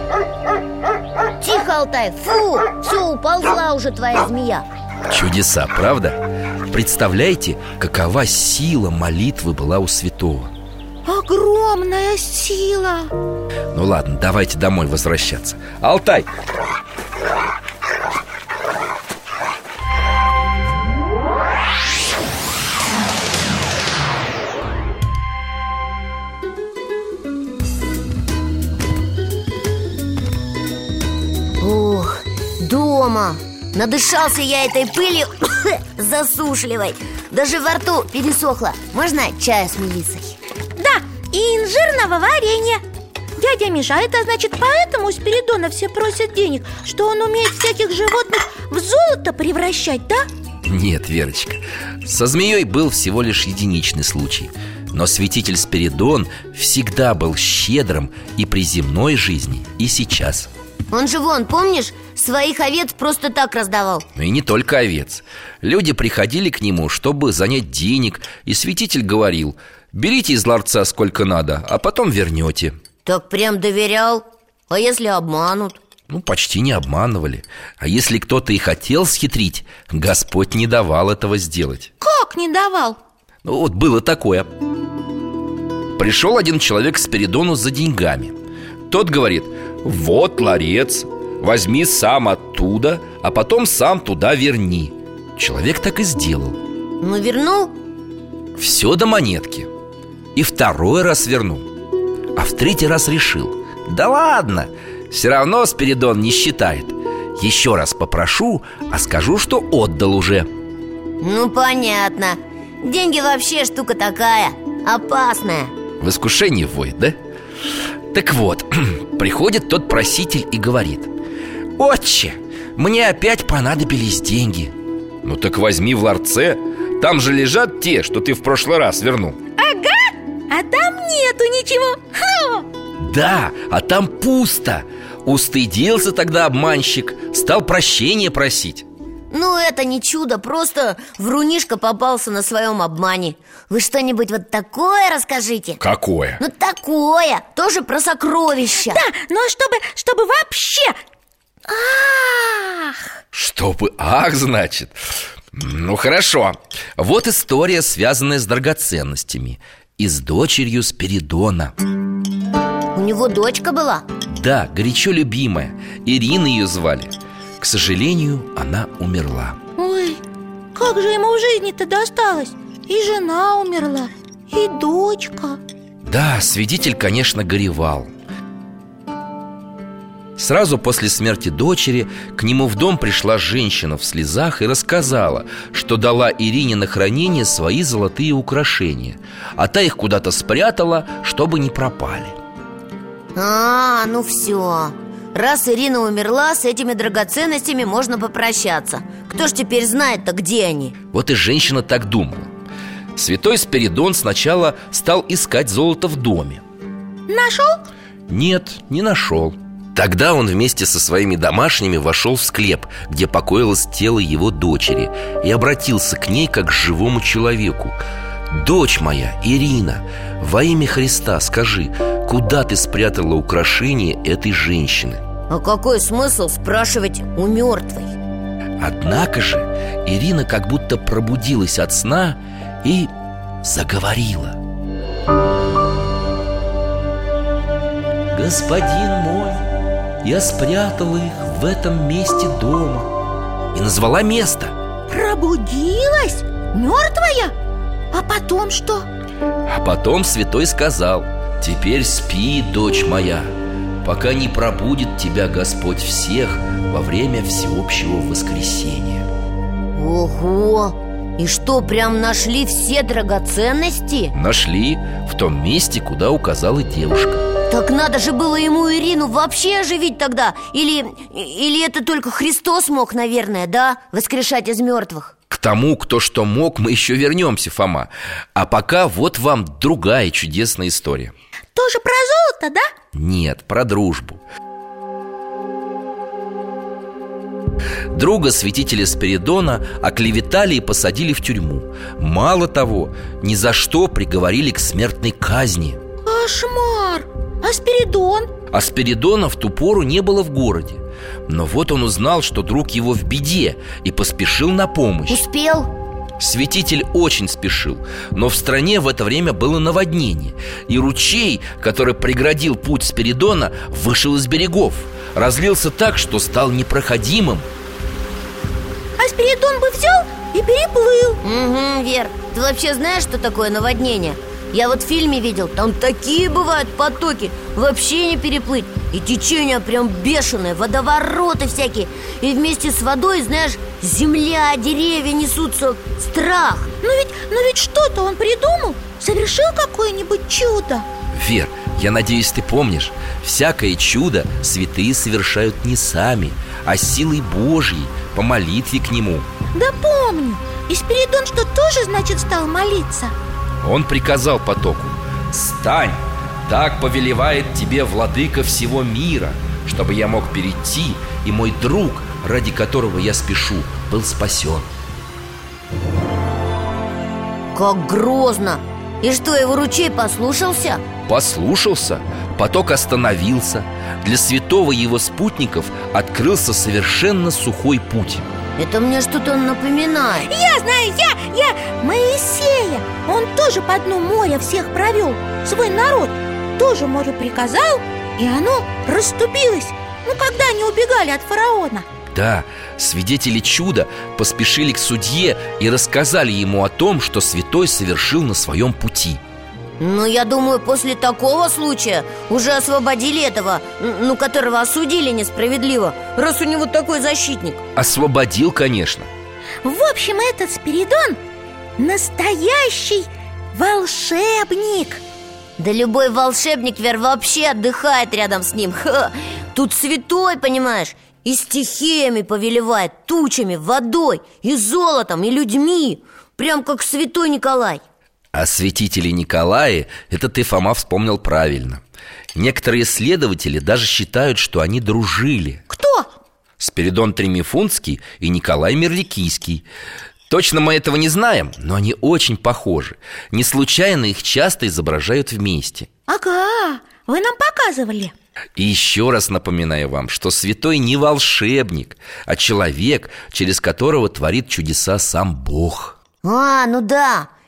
Тихо, Алтай, фу! Все, уползла уже твоя змея. Чудеса, правда? Представляете, какова сила молитвы была у святого? Огромная сила. Ну ладно, давайте домой возвращаться. Алтай! Ох, дома. Надышался я этой пылью засушливой. Даже во рту пересохло. Можно чаю с мелиссой? Да, и инжирного варенья. Дядя Миша, а это значит, поэтому у Спиридона все просят денег, что он умеет всяких животных в золото превращать, да? Нет, Верочка, со змеей был всего лишь единичный случай. Но святитель Спиридон всегда был щедрым и при земной жизни, и сейчас. Он же вон, помнишь, своих овец просто так раздавал. Ну и не только овец. Люди приходили к нему, чтобы занять денег, и святитель говорил: берите из ларца сколько надо, а потом вернете. Так прям доверял? А если обманут? Ну, почти не обманывали. А если кто-то и хотел схитрить, Господь не давал этого сделать. Как не давал? Ну вот было такое. Пришел один человек к Спиридону за деньгами. Тот говорит: вот ларец, возьми сам оттуда, а потом сам туда верни. Человек так и сделал. Ну, вернул? Все до монетки. И второй раз вернул. А в третий раз решил: да ладно, все равно Спиридон не считает. Еще раз попрошу, а скажу, что отдал уже. Ну, понятно. Деньги вообще штука такая, опасная. В искушении вводит, да? Так вот, приходит тот проситель и говорит: отче, мне опять понадобились деньги. Ну так возьми в ларце, там же лежат те, что ты в прошлый раз вернул. Ага, а там нету ничего. Ха! Да, а там пусто. Устыдился тогда обманщик, стал прощения просить. Ну, это не чудо, просто врунишка попался на своем обмане. Вы что-нибудь вот такое расскажите? Какое? Ну, такое, тоже про сокровища. Да, но чтобы вообще... Ах! Чтобы ах, значит? Ну, хорошо. Вот история, связанная с драгоценностями и с дочерью Спиридона. У него дочка была? Да, горячо любимая. Ирина ее звали. К сожалению, она умерла. Ой, как же ему в жизни-то досталось? И жена умерла, и дочка. Да, свидетель, конечно, горевал. Сразу после смерти дочери к нему в дом пришла женщина в слезах и рассказала, что дала Ирине на хранение свои золотые украшения, а та их куда-то спрятала, чтобы не пропали. Ну все. Раз Ирина умерла, с этими драгоценностями можно попрощаться. Кто ж теперь знает-то, где они? Вот и женщина так думала. Святой Спиридон сначала стал искать золото в доме. Нашел? Нет, не нашел. Тогда он вместе со своими домашними вошел в склеп, где покоилось тело его дочери, и обратился к ней как к живому человеку. «Дочь моя, Ирина, во имя Христа скажи, куда ты спрятала украшение этой женщины?» А какой смысл спрашивать у мертвой? Однако же Ирина как будто пробудилась от сна и заговорила. «Господин мой, я спрятала их в этом месте дома». И назвала место. Пробудилась? Мертвая? А потом что? А потом святой сказал: «Теперь спи, дочь моя, пока не пробудит тебя Господь всех во время всеобщего воскресения». Ого! И что, прям нашли все драгоценности? Нашли в том месте, куда указала девушка. Так надо же было ему Ирину вообще оживить тогда. Или это только Христос мог, наверное, да? Воскрешать из мертвых. К тому, кто что мог, мы еще вернемся, Фома. А пока вот вам другая чудесная история. Тоже про золото, да? Нет, про дружбу. Друга святителя Спиридона оклеветали и посадили в тюрьму. Мало того, ни за что приговорили к смертной казни. Кошмар! А Спиридон? А Спиридона в ту пору не было в городе. Но вот он узнал, что друг его в беде, и поспешил на помощь. Успел? Святитель очень спешил, но в стране в это время было наводнение, и ручей, который преградил путь Спиридона, вышел из берегов, разлился так, что стал непроходимым. А Спиридон бы взял и переплыл. Угу, Вер, ты вообще знаешь, что такое наводнение? Я вот в фильме видел, там такие бывают потоки, вообще не переплыть. И течение прям бешеное, водовороты всякие. И вместе с водой, знаешь, земля, деревья несутся. Страх. Но ведь что-то он придумал. Совершил какое-нибудь чудо. Вер, я надеюсь, ты помнишь, всякое чудо святые совершают не сами, а силой Божьей, по молитве к Нему. Да помню. И Спиридон что, тоже, значит, стал молиться? Он приказал потоку: «Стань, так повелевает тебе владыка всего мира, чтобы я мог перейти, и мой друг, ради которого я спешу, был спасен». Как грозно! И что, его ручей послушался? Послушался, поток остановился. Для святого и его спутников открылся совершенно сухой путь. Это мне что-то напоминает. Я знаю, я Моисея. Он тоже по дну моря всех провел. Свой народ тоже море приказал, и оно расступилось. Когда они убегали от фараона. Да, свидетели чуда поспешили к судье и рассказали ему о том, что святой совершил на своем пути. Я думаю, после такого случая уже освободили этого, которого осудили несправедливо, раз у него такой защитник. Освободил, конечно. В общем, этот Спиридон настоящий волшебник. Да любой волшебник, Вер, вообще отдыхает рядом с ним. Тут святой, понимаешь, и стихиями повелевает, тучами, водой, и золотом, и людьми. Прям как святой Николай. О святителе Николае это ты, Фома, вспомнил правильно. Некоторые исследователи даже считают, что они дружили. Кто? Спиридон Тремифунтский и Николай Мерликийский. Точно мы этого не знаем, но они очень похожи. Не случайно их часто изображают вместе. Ага, вы нам показывали. И еще раз напоминаю вам, что святой не волшебник, а человек, через которого творит чудеса сам Бог. Да.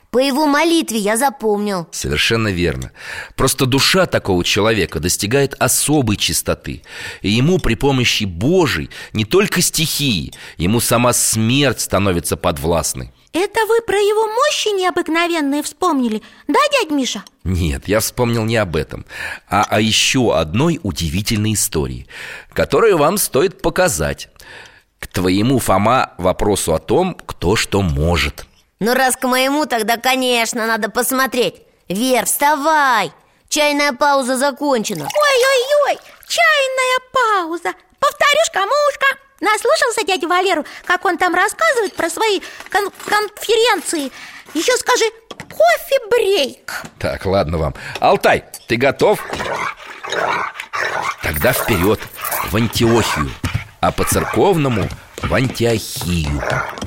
По его молитве я запомнил. Совершенно верно. Просто душа такого человека достигает особой чистоты. И ему при помощи Божией не только стихии, ему сама смерть становится подвластной. Это вы про его мощи необыкновенные вспомнили, да, дядь Миша? Нет, я вспомнил не об этом, а о еще одной удивительной истории, которую вам стоит показать. К твоему, Фома, вопросу о том, кто что может. Ну, раз к моему, тогда, конечно, надо посмотреть. Вер, вставай! Чайная пауза закончена. Ой-ой-ой, чайная пауза. Повторюшка, мушка. Наслушался дядю Валеру, как он там рассказывает про свои конференции. Еще скажи кофе-брейк. Так, ладно вам. Алтай, ты готов? Тогда вперед, в Антиохию, а по-церковному в Антиохию.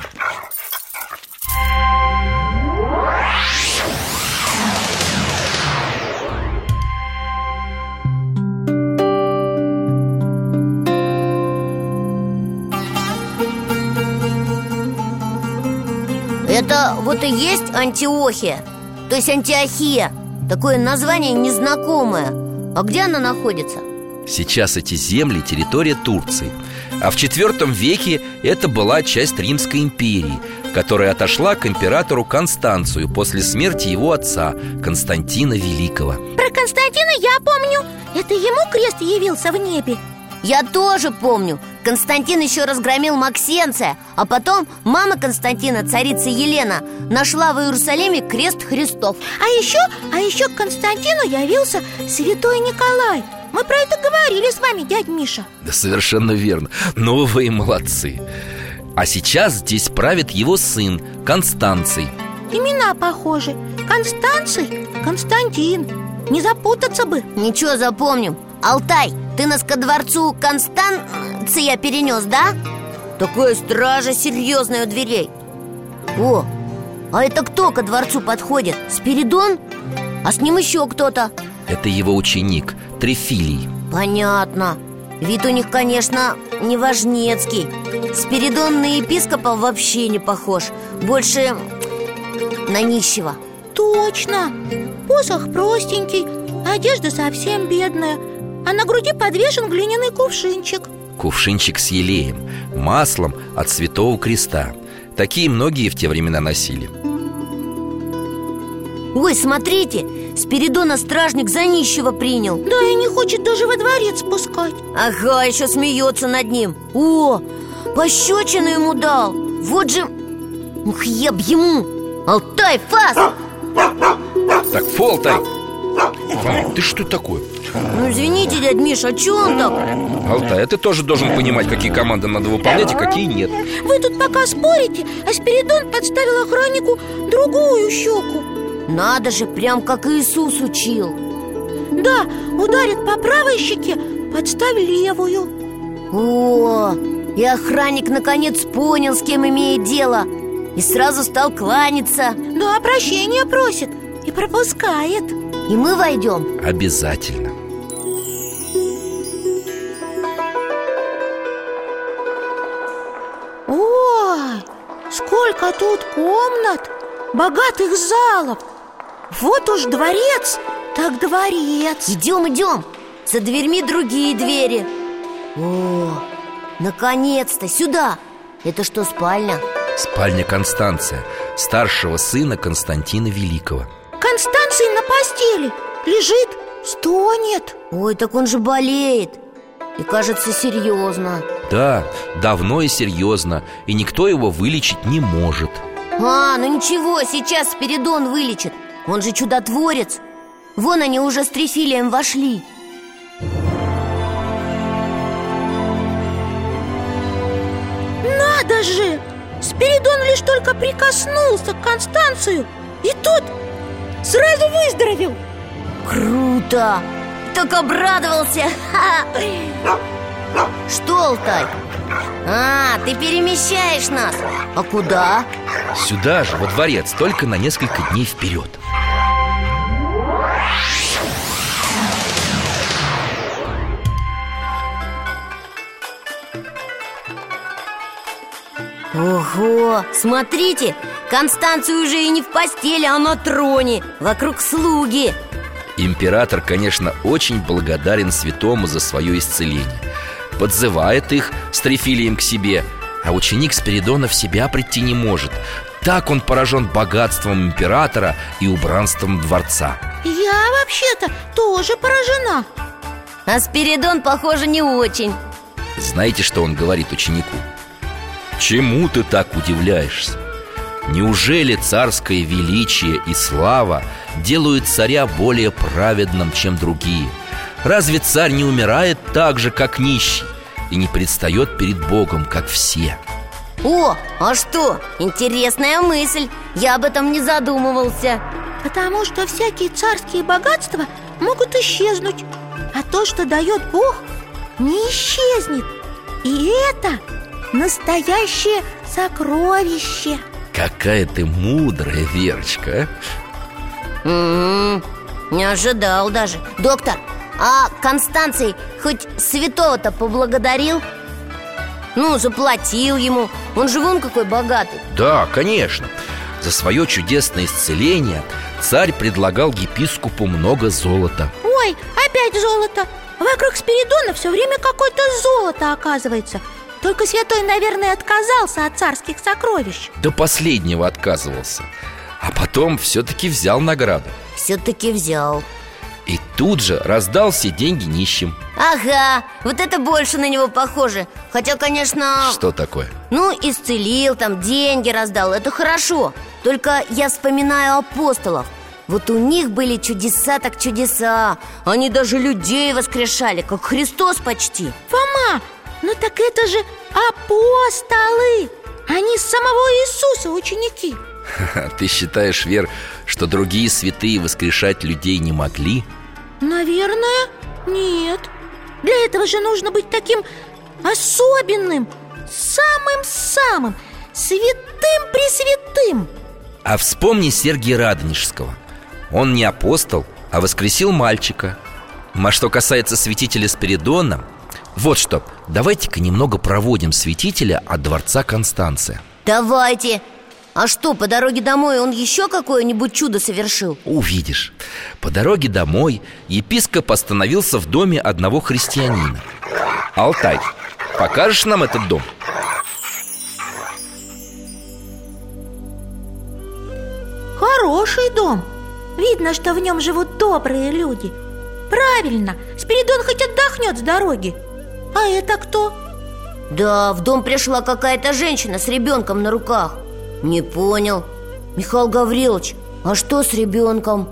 Это вот и есть Антиохия, то есть Антиохия. Такое название незнакомое. А где она находится? Сейчас эти земли – территория Турции. А в IV веке это была часть Римской империи, которая отошла к императору Констанцию после смерти его отца, Константина Великого. Про Константина я помню. Это ему крест явился в небе. Я тоже помню. Константин еще разгромил Максенция, а потом мама Константина, царица Елена, нашла в Иерусалиме крест Христов. А еще к Константину явился святой Николай. Мы про это говорили с вами, дядь Миша. Да, совершенно верно. Ну вы и молодцы. А сейчас здесь правит его сын Констанций. Имена похожи. Констанций, Константин. Не запутаться бы. Ничего, запомним. Алтай, ты нас ко дворцу Констанция перенес, да? Такая стража серьезная у дверей. О, а это кто ко дворцу подходит? Спиридон? А с ним еще кто-то? Это его ученик Трифилий. Понятно. Вид у них, конечно, не важнецкий. Спиридон на епископа вообще не похож. Больше на нищего. Точно. Посох простенький, одежда совсем бедная, а на груди подвешен глиняный кувшинчик. Кувшинчик с елеем, маслом от Святого Креста. Такие многие в те времена носили. Ой, смотрите, Спиридона стражник за нищего принял. Да, и не хочет даже во дворец спускать. Ага, еще смеется над ним. О, пощечину ему дал. Вот же... Ух, я б ему. Алтай, фас! Так, фу, Алтай. Фома, ты что такое? Ну, извините, дядь Миша, а че он так? Алтай, а ты тоже должен понимать, какие команды надо выполнять и какие нет. Вы тут пока спорите, а Спиридон подставил охраннику другую щеку. Надо же, прям как Иисус учил. Да, ударит по правой щеке, подставь левую. О, и охранник наконец понял, с кем имеет дело, и сразу стал кланяться. Да, прощения просит и пропускает. И мы войдем? Обязательно. Ой, сколько тут комнат, богатых залов. Вот уж дворец, так дворец. Идем, идем. За дверьми другие двери. О, наконец-то, сюда. Это что, спальня? Спальня Констанция, старшего сына Константина Великого. Констанций на постели лежит, стонет. Ой, так он же болеет. И кажется, серьезно. Да, давно и серьезно. И никто его вылечить не может. А, ну ничего, сейчас Спиридон вылечит. Он же чудотворец. Вон они уже с Трифилием вошли. Надо же! Спиридон лишь только прикоснулся к Констанцию, и тот сразу выздоровел. Круто! Так обрадовался. Что, Алтай? А, ты перемещаешь нас. А куда? Сюда же, во дворец, только на несколько дней вперед. Ого, смотрите, Констанция уже и не в постели, а на троне. Вокруг слуги. Император, конечно, очень благодарен святому за свое исцеление. Подзывает их с Трифилием к себе, а ученик Спиридона в себя прийти не может. Так он поражен богатством императора и убранством дворца. Я вообще-то тоже поражена. А Спиридон, похоже, не очень. Знаете, что он говорит ученику? Чему ты так удивляешься? Неужели царское величие и слава делают царя более праведным, чем другие? Разве царь не умирает так же, как нищий, и не предстает перед Богом, как все? О, а что? Интересная мысль. Я об этом не задумывался. Потому что всякие царские богатства могут исчезнуть, а то, что дает Бог, не исчезнет. И это настоящее сокровище. Какая ты мудрая, Верочка, Не ожидал даже. Доктор, а Констанций хоть святого-то поблагодарил? Ну, заплатил ему. Он же вон какой богатый. Да, конечно. За свое чудесное исцеление царь предлагал епископу много золота. Ой, опять золото. Вокруг Спиридона все время какое-то золото оказывается. Только святой, наверное, отказался от царских сокровищ. До последнего отказывался. А потом все-таки взял награду. Все-таки взял. И тут же раздал все деньги нищим. Ага, вот это больше на него похоже. Хотя, конечно... Что такое? Ну, исцелил, там деньги раздал, это хорошо. Только я вспоминаю апостолов. Вот у них были чудеса так чудеса. Они даже людей воскрешали, как Христос почти. Фома, ну так это же апостолы. Они самого Иисуса ученики. Ты считаешь, Вер, что другие святые воскрешать людей не могли? Наверное, нет. Для этого же нужно быть таким особенным, самым-самым, святым-пресвятым. А вспомни Сергия Радонежского. Он не апостол, а воскресил мальчика. А что касается святителя Спиридона, вот что, давайте-ка немного проводим святителя от дворца Констанция. Давайте. А что, по дороге домой он еще какое-нибудь чудо совершил? Увидишь. По дороге домой епископ остановился в доме одного христианина. Алтай, покажешь нам этот дом? Хороший дом. Видно, что в нем живут добрые люди. Правильно, Спиридон хоть отдохнет с дороги. А это кто? Да, в дом пришла какая-то женщина с ребенком на руках. Не понял. Михаил Гаврилович, а что с ребенком?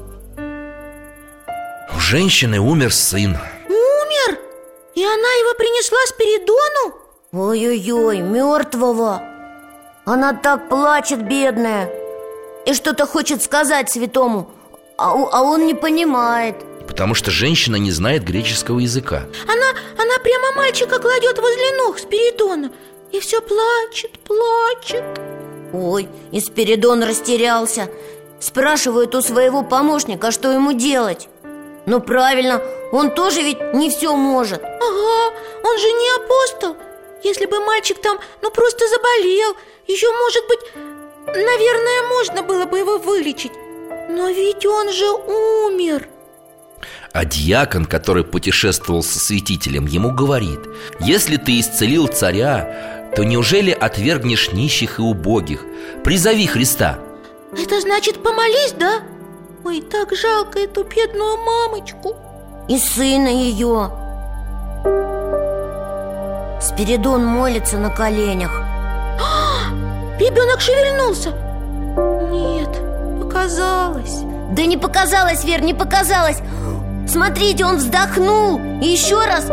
У женщины умер сын. Умер? И она его принесла Спиридону? Ой-ой-ой, мертвого. Она так плачет, бедная. И что-то хочет сказать святому, а он не понимает. Потому что женщина не знает греческого языка. Она прямо мальчика кладет возле ног Спиридона и все плачет. Ой, и Спиридон растерялся. Спрашивает у своего помощника, что ему делать. Ну правильно, он тоже ведь не все может. Ага, он же не апостол. Если бы мальчик там, просто заболел, еще, может быть, наверное, можно было бы его вылечить. Но ведь он же умер. А диакон, который путешествовал со святителем, ему говорит: если ты исцелил царя, то неужели отвергнешь нищих и убогих? Призови Христа. Это значит, помолись, да? Ой, так жалко эту бедную мамочку. И сына ее. Спиридон молится на коленях. Ребенок шевельнулся. Нет, показалось. Да не показалось, Вер, не показалось. Смотрите, он вздохнул. И еще раз.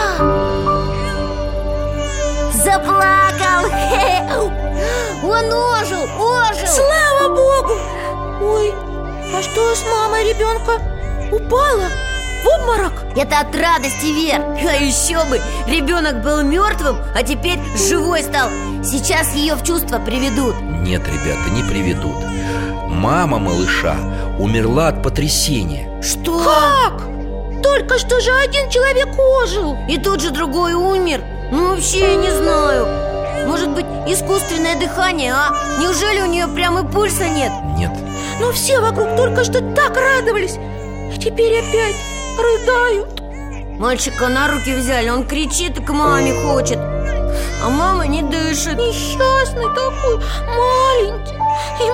Заплакал. Он ожил. Слава Богу. Ой, а что с мамой ребенка? Упала? В обморок? Это от радости, Вер. А еще бы, ребенок был мертвым, а теперь живой стал. Сейчас ее в чувство приведут. Нет, ребята, не приведут. Мама малыша умерла от потрясения. Что? Как? Только что же один человек ожил. И тут же другой умер. Ну вообще я не знаю. Может быть, искусственное дыхание, а? Неужели у нее прямо и пульса нет? Нет. Но все вокруг только что так радовались, а теперь опять рыдают. Мальчика на руки взяли, он кричит и к маме хочет, а мама не дышит. Несчастный такой, маленький. И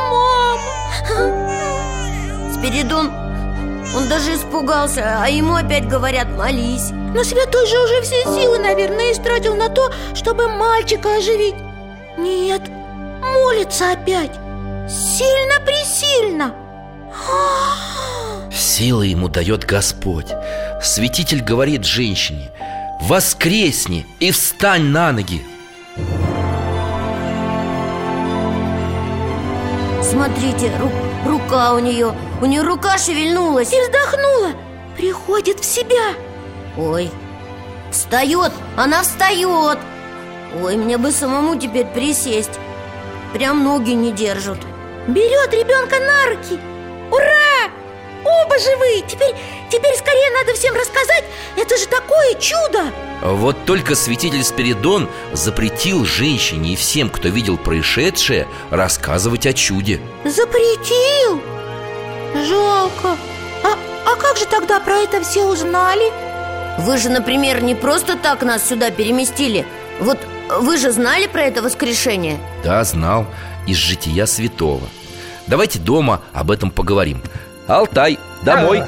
мама. Спиридон, он даже испугался, а ему опять говорят: молись. Но святой же уже все силы, наверное, истратил на то, чтобы мальчика оживить. Нет, молится опять. Сильно-пресильно. Силы ему дает Господь. Святитель говорит женщине: воскресни и встань на ноги. Смотрите, рука у нее рука шевельнулась И вздохнула, приходит в себя. Ой, встает, она встает. Ой, мне бы самому теперь присесть. Прям ноги не держат. Берет ребенка на руки. Ура! Оба живые! Теперь скорее надо всем рассказать. Это же такое чудо! Вот только святитель Спиридон запретил женщине и всем, кто видел происшедшее, рассказывать о чуде. Запретил? Жалко. А как же тогда про это все узнали? Вы же, например, не просто так нас сюда переместили. Вот вы же знали про это воскрешение? Да, знал, из жития святого. Давайте дома об этом поговорим. Алтай, домой.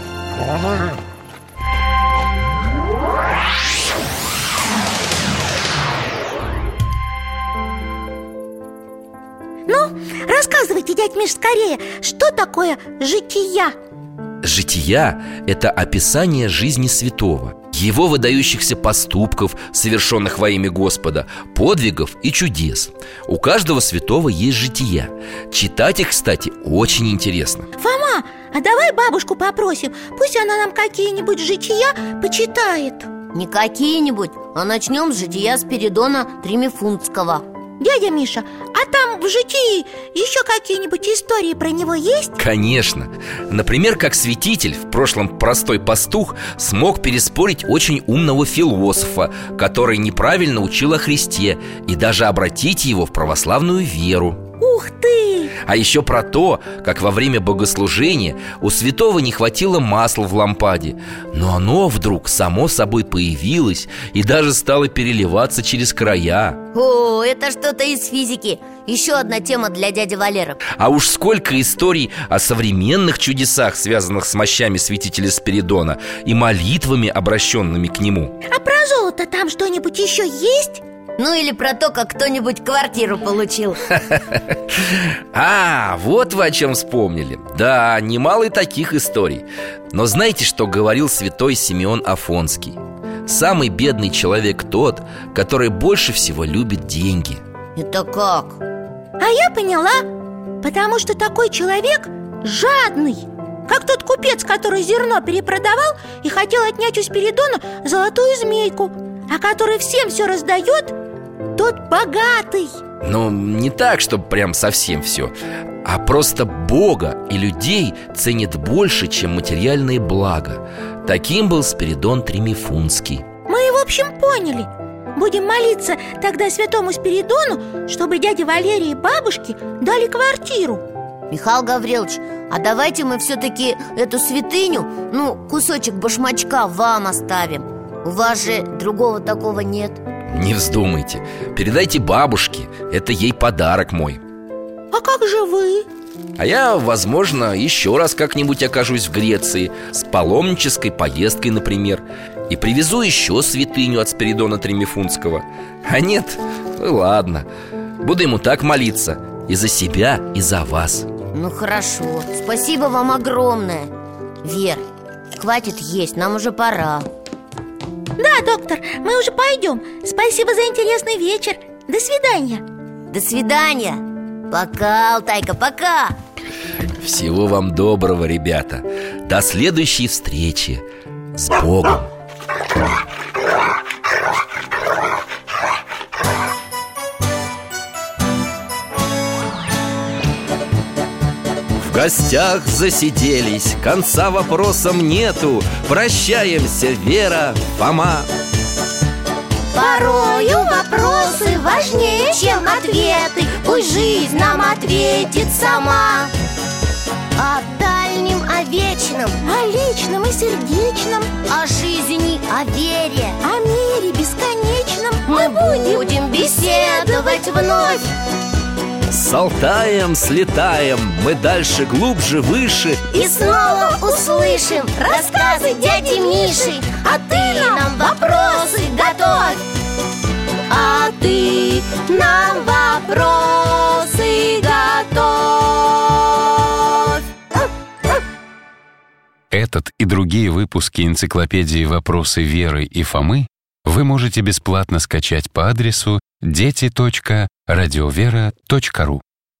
Ну, рассказывайте, дядь Миш, скорее, что такое жития? Жития – это описание жизни святого, его выдающихся поступков, совершенных во имя Господа, подвигов и чудес. У каждого святого есть жития. Читать их, кстати, очень интересно. Фома, а давай бабушку попросим, пусть она нам какие-нибудь жития почитает. Не какие-нибудь, а начнем с жития Спиридона Тремифунтского. Дядя Миша, а там в житии еще какие-нибудь истории про него есть? Конечно. Например, как святитель, в прошлом простой пастух, смог переспорить очень умного философа, который неправильно учил о Христе, и даже обратить его в православную веру. Ух ты! А еще про то, как во время богослужения у святого не хватило масла в лампаде, но оно вдруг само собой появилось и даже стало переливаться через края. О, это что-то из физики. Еще одна тема для дяди Валеры. А уж сколько историй о современных чудесах, связанных с мощами святителя Спиридона и молитвами, обращенными к нему. А про золото там что-нибудь еще есть? Ну или про то, как кто-нибудь квартиру получил. А, вот вы о чем вспомнили. Да, немало и таких историй. Но знаете, что говорил святой Симеон Афонский? Самый бедный человек тот, который больше всего любит деньги. Это как? А я поняла. Потому что такой человек жадный. Как тот купец, который зерно перепродавал и хотел отнять у Спиридона золотую змейку, а который всем все раздает, тот богатый. Ну, не так, чтобы прям совсем все, а просто Бога и людей ценит больше, чем материальные блага. Таким был Спиридон Тремифунтский. Мы, в общем, поняли. Будем молиться тогда святому Спиридону, чтобы дяде Валерии и бабушке дали квартиру. Михаил Гаврилович, а давайте мы все-таки эту святыню, кусочек башмачка вам оставим. У вас же другого такого нет. Не вздумайте, передайте бабушке, это ей подарок мой. А как же вы? А я, возможно, еще раз как-нибудь окажусь в Греции с паломнической поездкой, например, и привезу еще святыню от Спиридона Тремифунтского. А нет, ладно, буду ему так молиться и за себя, и за вас. Ну хорошо, спасибо вам огромное. Вер, хватит есть, нам уже пора. Да, доктор, мы уже пойдем. Спасибо за интересный вечер. До свидания. До свидания. Пока, Алтайка, пока. Всего вам доброго, ребята. До следующей встречи. С Богом. В гостях засиделись, конца вопросам нету. Прощаемся, Вера, Фома. Порою вопросы важнее, чем ответы. Пусть жизнь нам ответит сама. О дальнем, о вечном, О личном и сердечном, о жизни, о вере о мире бесконечном мы будем беседовать вновь. С Алтаем слетаем, мы дальше, глубже, выше. И снова услышим рассказы дяди Миши. А ты нам вопросы готовь. А ты нам вопросы готовь. Этот и другие выпуски энциклопедии «Вопросы Веры и Фомы» вы можете бесплатно скачать по адресу дети.радиовера.ру.